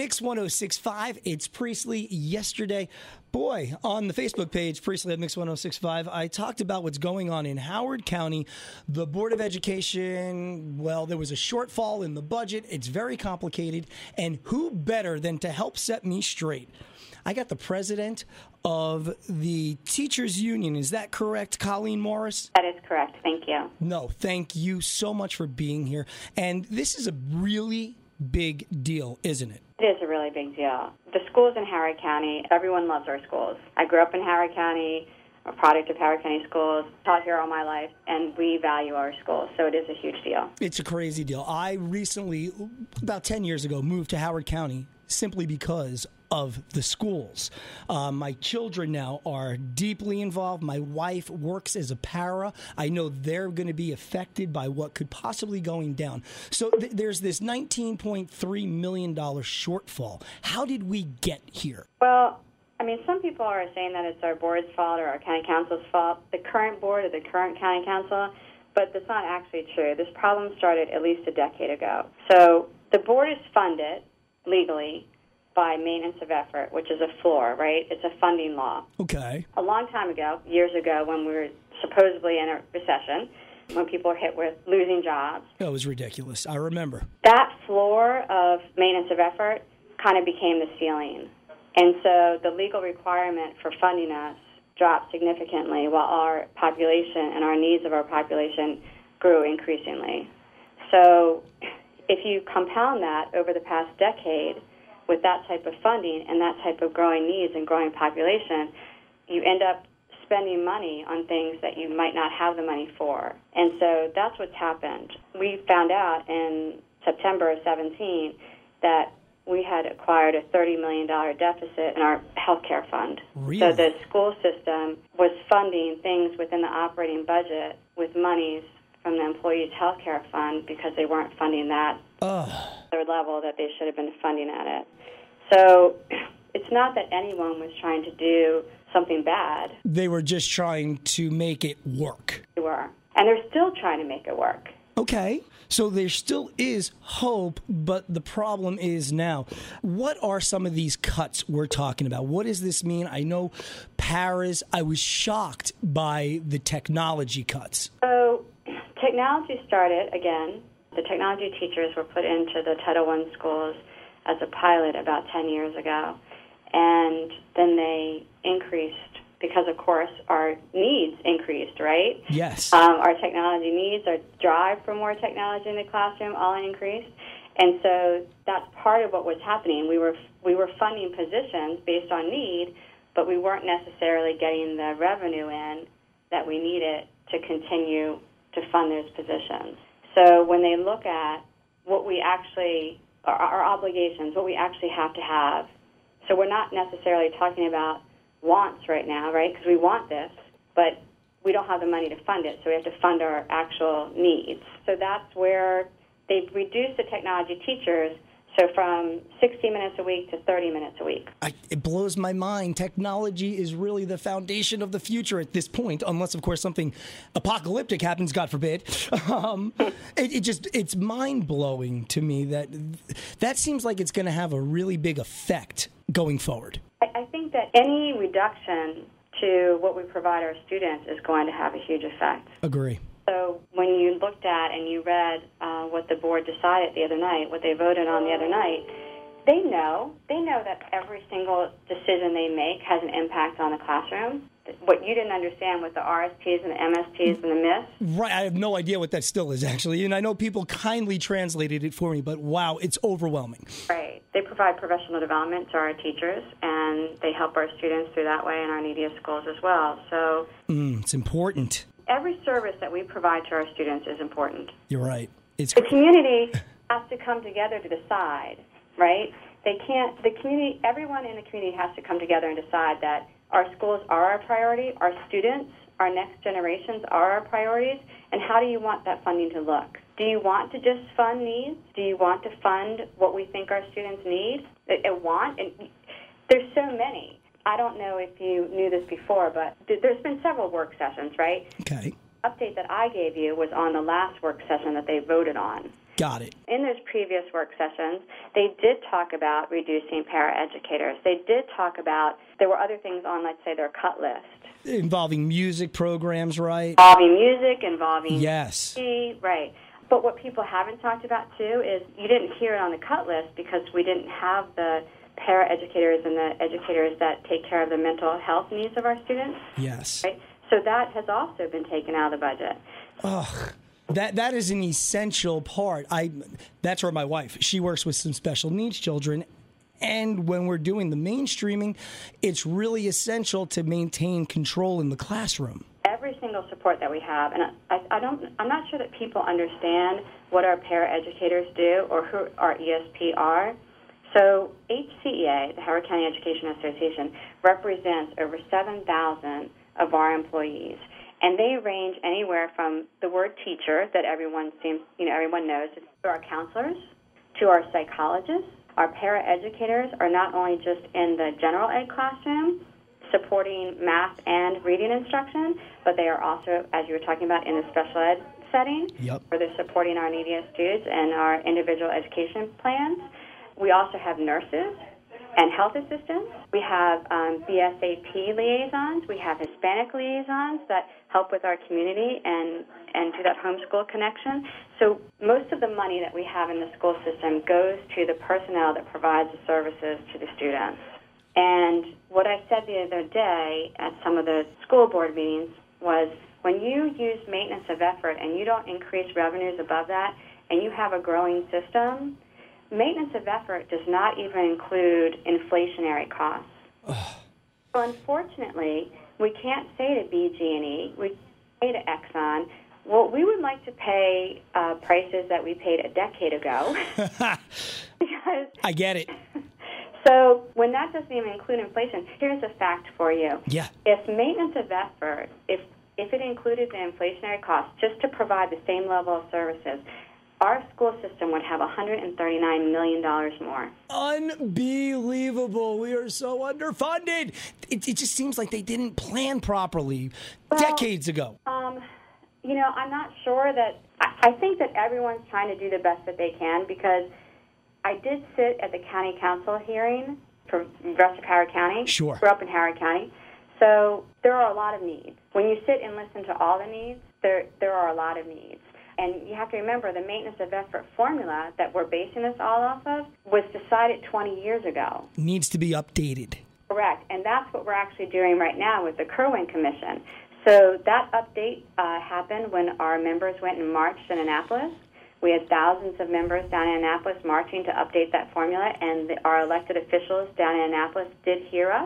Mix 1065. It's Priestley. Yesterday, boy, on the Facebook page, Priestley at Mix 1065, I talked about what's going on in Howard County. The Board of Education, well, there was a shortfall in the budget. It's very complicated. And who better than to help set me straight? I got the president of the Teachers Union. Is that correct, Colleen Morris? That is correct. Thank you. No, thank you so much for being here. And this is a really big deal, isn't it? It is a really big deal. The schools in Howard County, everyone loves our schools. I grew up in Howard County, a product of Howard County Schools, taught here all my life, and we value our schools, so it is a huge deal. It's a crazy deal. I recently, about 10 years ago, moved to Howard County simply because of the schools. My children now are deeply involved. My wife works as a para. I know they're going to be affected by what could possibly going down. So there's this $19.3 million shortfall. How did we get here? Well, I mean, some people are saying that it's our board's fault or our county council's fault, the current board or the current county council, but that's not actually true. This problem started at least a decade ago. So the board is funded legally by maintenance of effort, which is a floor, right? It's a funding law. Okay. A long time ago, years ago, when we were supposedly in a recession, when people were hit with losing jobs. That was ridiculous. I remember. That floor of maintenance of effort kind of became the ceiling. And so the legal requirement for funding us dropped significantly while our population and our needs of our population grew increasingly. So if you compound that over the past decade, with that type of funding and that type of growing needs and growing population, you end up spending money on things that you might not have the money for. And so that's what's happened. We found out in September of 17 that we had acquired a $30 million deficit in our health care fund. Really? So the school system was funding things within the operating budget with monies from the employees' health care fund because they weren't funding that their level that they should have been funding at it. So it's not that anyone was trying to do something bad. They were just trying to make it work. They were. And they're still trying to make it work. Okay. So there still is hope, but the problem is now, what are some of these cuts we're talking about? What does this mean? I know paras, I was shocked by the technology cuts. So technology started, again, the technology teachers were put into the Title I schools as a pilot about 10 years ago. And then they increased because, of course, our needs increased, right? Yes. Our technology needs, our drive for more technology in the classroom all increased. And so that's part of what was happening. We were funding positions based on need, but we weren't necessarily getting the revenue in that we needed to continue to fund those positions. So when they look at what we actually, our obligations, what we actually have to have, so we're not necessarily talking about wants right now, right, because we want this, but we don't have the money to fund it, so we have to fund our actual needs. So that's where they've reduced the technology teachers, so from 60 minutes a week to 30 minutes a week. It blows my mind. Technology is really the foundation of the future at this point, unless, of course, something apocalyptic happens, God forbid. It's mind-blowing to me that seems like it's going to have a really big effect going forward. I think that any reduction to what we provide our students is going to have a huge effect. Agree. So when you looked at and you read what the board decided the other night, what they voted on the other night, they know that every single decision they make has an impact on the classroom. What you didn't understand with the RSPs and the MSPs and the MIS. Right, I have no idea what that still is, actually. And I know people kindly translated it for me, but wow, it's overwhelming. Right. They provide professional development to our teachers, and they help our students through that way in our neediest schools as well. So it's important. Every service that we provide to our students is important. You're right. The community has to come together to decide, right? Everyone in the community has to come together and decide that our schools are our priority, our students, our next generations are our priorities, and how do you want that funding to look? Do you want to just fund needs? Do you want to fund what we think our students need? There's so many. I don't know if you knew this before, but there's been several work sessions, right? Okay. The update that I gave you was on the last work session that they voted on. Got it. In those previous work sessions, they did talk about reducing paraeducators. They did talk about, there were other things on, let's say, their cut list. Involving music programs, right? Involving music, involving Yes. Right. But what people haven't talked about, too, is you didn't hear it on the cut list because we didn't have the paraeducators and the educators that take care of the mental health needs of our students. Yes. Right? So that has also been taken out of the budget. Ugh. That is an essential part. That's where my wife, she works with some special needs children. And when we're doing the mainstreaming, it's really essential to maintain control in the classroom. Every single support that we have, and I'm not sure that people understand what our paraeducators do or who our ESP are. So HCEA, the Howard County Education Association, represents over 7,000 of our employees. And they range anywhere from the word teacher that everyone knows, to our counselors, to our psychologists. Our paraeducators are not only just in the general ed classroom supporting math and reading instruction, but they are also, as you were talking about, in the special ed setting, where they're supporting our neediest students and our individual education plans. We also have nurses and health assistants. We have BSAP liaisons. We have Hispanic liaisons that help with our community and do that homeschool connection. So most of the money that we have in the school system goes to the personnel that provides the services to the students. And what I said the other day at some of the school board meetings was when you use maintenance of effort and you don't increase revenues above that and you have a growing system, maintenance of effort does not even include inflationary costs. So unfortunately, we can't say to BG&E, we say to Exxon, well, we would like to pay prices that we paid a decade ago. Because I get it. So when that doesn't even include inflation, here's a fact for you. Yeah. If maintenance of effort, if it included the inflationary costs just to provide the same level of services, our school system would have $139 million more. Unbelievable. We are so underfunded. It just seems like they didn't plan properly decades ago. I'm not sure that – I think that everyone's trying to do the best that they can because I did sit at the county council hearing for the rest of Howard County. Sure. I grew up in Howard County. So there are a lot of needs. When you sit and listen to all the needs, there are a lot of needs. And you have to remember the maintenance of effort formula that we're basing this all off of was decided 20 years ago. Needs to be updated. Correct. And that's what we're actually doing right now with the Kerwin Commission. So that update happened when our members went and marched in Annapolis. We had thousands of members down in Annapolis marching to update that formula, and our elected officials down in Annapolis did hear us.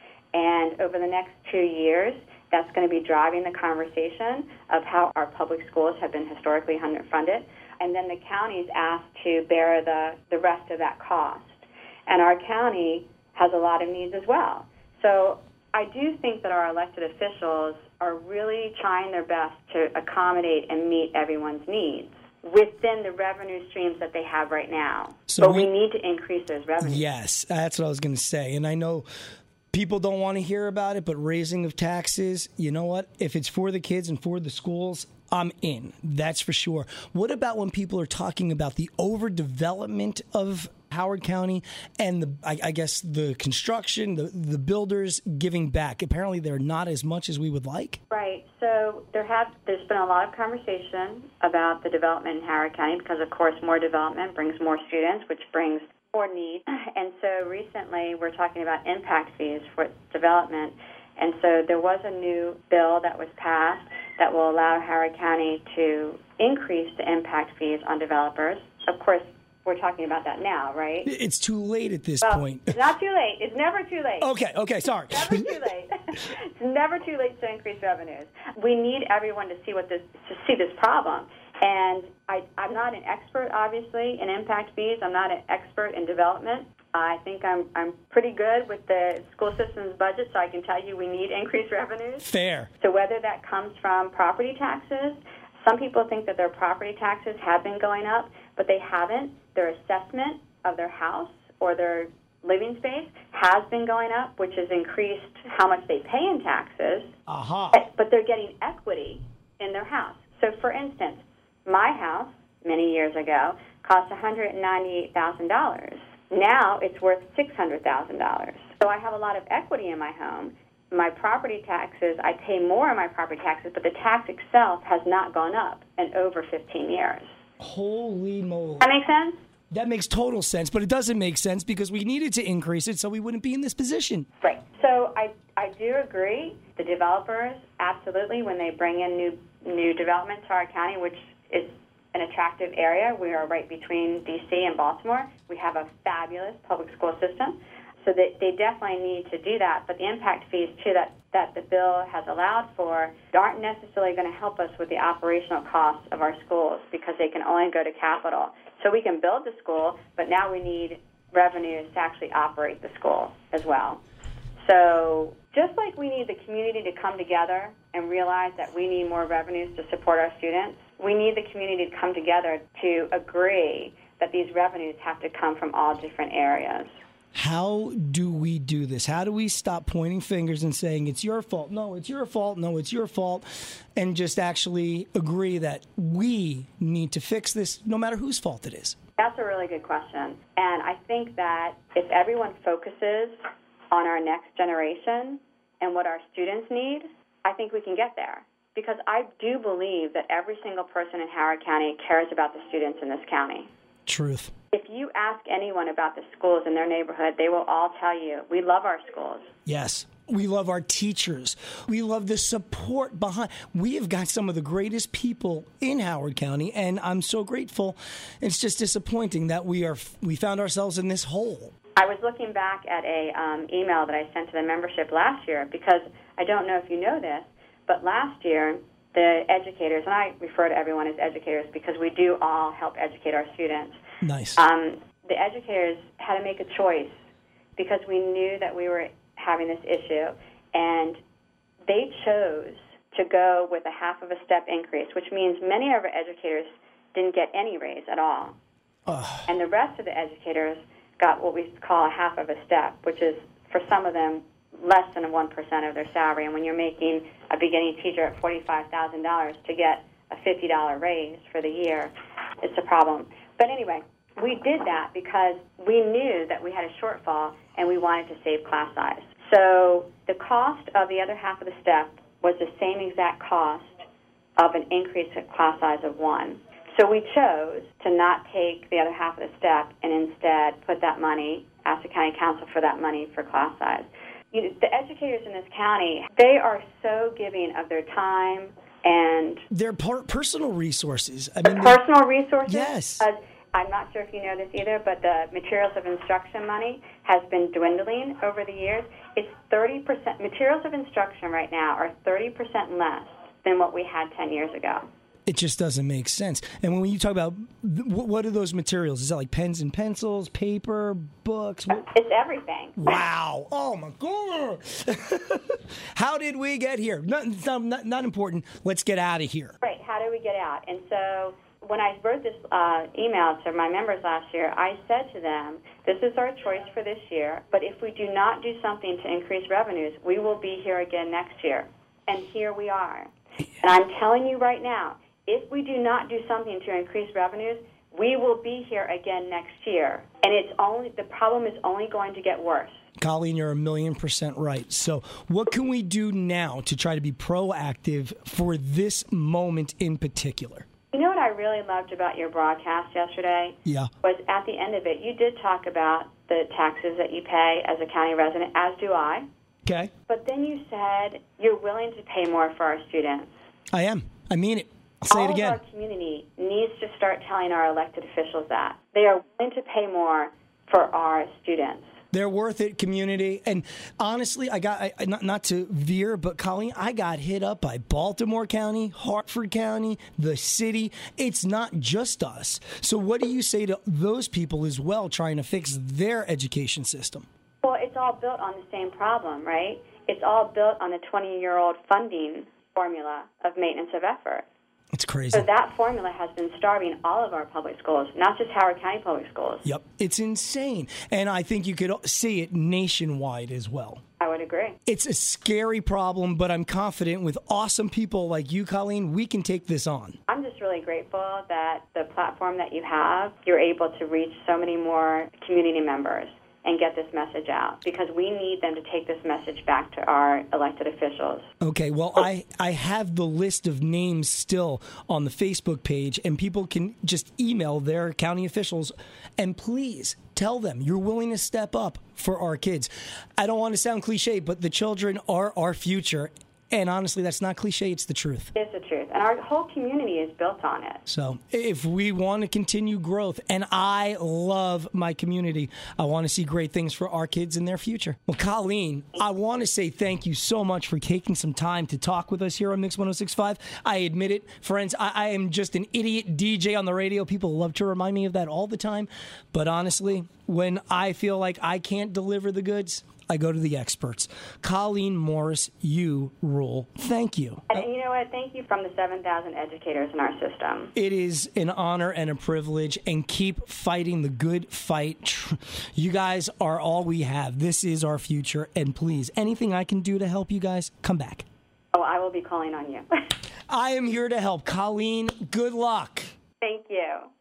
And over the next 2 years, that's going to be driving the conversation of how our public schools have been historically underfunded. And then the county's asked to bear the rest of that cost. And our county has a lot of needs as well. So I do think that our elected officials are really trying their best to accommodate and meet everyone's needs within the revenue streams that they have right now. But we need to increase those revenues. Yes, that's what I was going to say. And I know people don't want to hear about it, but raising of taxes, you know what? If it's for the kids and for the schools, I'm in. That's for sure. What about when people are talking about the overdevelopment of Howard County and I guess the construction, the builders giving back? Apparently they're not as much as we would like. Right. So there's been a lot of conversation about the development in Howard County because, of course, more development brings more students, which brings more needs. And so recently we're talking about impact fees for development. And so there was a new bill that was passed that will allow Howard County to increase the impact fees on developers. Of course, we're talking about that now, right? It's too late at this point. It's not too late. It's never too late. Okay, sorry. Never too late. It's never too late to increase revenues. We need everyone to see this problem. And I'm not an expert, obviously, in impact fees. I'm not an expert in development. I think I'm pretty good with the school system's budget, so I can tell you we need increased revenues. Fair. So whether that comes from property taxes, some people think that their property taxes have been going up, but they haven't. Their assessment of their house or their living space has been going up, which has increased how much they pay in taxes. But they're getting equity in their house. So, for instance, my house, many years ago cost $198,000. Now it's worth $600,000. So I have a lot of equity in my home. My property taxes, I pay more on my property taxes, but the tax itself has not gone up in over 15 years. Holy moly. That make sense? That makes total sense, but it doesn't make sense because we needed to increase it so we wouldn't be in this position. Right. So I do agree. The developers, absolutely, when they bring in new development to our county, which is an attractive area. We are right between D.C. and Baltimore. We have a fabulous public school system. So they definitely need to do that. But the impact fees, too, that the bill has allowed for aren't necessarily going to help us with the operational costs of our schools because they can only go to capital. So we can build the school, but now we need revenues to actually operate the school as well. So just like we need the community to come together and realize that we need more revenues to support our students, we need the community to come together to agree that these revenues have to come from all different areas. How do we do this? How do we stop pointing fingers and saying, it's your fault, no, it's your fault, no, it's your fault, and just actually agree that we need to fix this no matter whose fault it is? That's a really good question. And I think that if everyone focuses on our next generation and what our students need, I think we can get there. Because I do believe that every single person in Howard County cares about the students in this county. Truth. If you ask anyone about the schools in their neighborhood, they will all tell you, we love our schools. Yes. We love our teachers. We love the support behind. We have got some of the greatest people in Howard County, and I'm so grateful. It's just disappointing that we found ourselves in this hole. I was looking back at a email that I sent to the membership last year because I don't know if you know this, but last year the educators, and I refer to everyone as educators because we do all help educate our students. Nice. The educators had to make a choice because we knew that we were having this issue, and they chose to go with a half of a step increase, which means many of our educators didn't get any raise at all. And the rest of the educators got what we call a half of a step, which is, for some of them, less than 1% of their salary. And when you're making a beginning teacher at $45,000 to get a $50 raise for the year, it's a problem. But anyway, we did that because we knew that we had a shortfall and we wanted to save class size. So the cost of the other half of the step was the same exact cost of an increase in class size of 1. So we chose to not take the other half of the step and instead put that money, ask the county council for that money for class size. You know, the educators in this county, they are so giving of their time and their personal resources. I mean, personal resources? Yes. I'm not sure if you know this either, but the materials of instruction money has been dwindling over the years. It's 30%. Materials of instruction right now are 30% less than what we had 10 years ago. It just doesn't make sense. And when you talk about, what are those materials? Is that like pens and pencils, paper, books? It's everything. Wow. Oh, my God. How did we get here? Not important. Let's get out of here. Right. How do we get out? And so when I wrote this email to my members last year, I said to them, this is our choice for this year, but if we do not do something to increase revenues, we will be here again next year. And here we are. And I'm telling you right now, if we do not do something to increase revenues, we will be here again next year. And the problem is only going to get worse. Colleen, you're 1,000,000% right. So what can we do now to try to be proactive for this moment in particular? You know what I really loved about your broadcast yesterday? Yeah. Was at the end of it, you did talk about the taxes that you pay as a county resident, as do I. Okay. But then you said you're willing to pay more for our students. I am. I mean it. I'll say it again. All of our community needs to start telling our elected officials that. They are willing to pay more for our students. They're worth it, community. And honestly, not to veer, but Colleen, I got hit up by Baltimore County, Hartford County, the city. It's not just us. So what do you say to those people as well trying to fix their education system? Well, it's all built on the same problem, right? It's all built on the 20-year-old funding formula of maintenance of effort. It's crazy. So that formula has been starving all of our public schools, not just Howard County public schools. Yep. It's insane. And I think you could see it nationwide as well. I would agree. It's a scary problem, but I'm confident with awesome people like you, Colleen, we can take this on. I'm just really really grateful that the platform that you have, you're able to reach so many more community members and get this message out, because we need them to take this message back to our elected officials. Okay, well, I have the list of names still on the Facebook page, and people can just email their county officials, and please tell them you're willing to step up for our kids. I don't want to sound cliche, but the children are our future. And honestly, that's not cliche, it's the truth. It's the truth. And our whole community is built on it. So if we want to continue growth, and I love my community, I want to see great things for our kids in their future. Well, Colleen, I want to say thank you so much for taking some time to talk with us here on Mix 106.5. I admit it, friends, I am just an idiot DJ on the radio. People love to remind me of that all the time. But honestly, when I feel like I can't deliver the goods, I go to the experts. Colleen Morris, you rule. Thank you. And you know what? Thank you from the 7,000 educators in our system. It is an honor and a privilege, and keep fighting the good fight. You guys are all we have. This is our future, and please, anything I can do to help you guys, come back. Oh, I will be calling on you. I am here to help. Colleen, good luck. Thank you.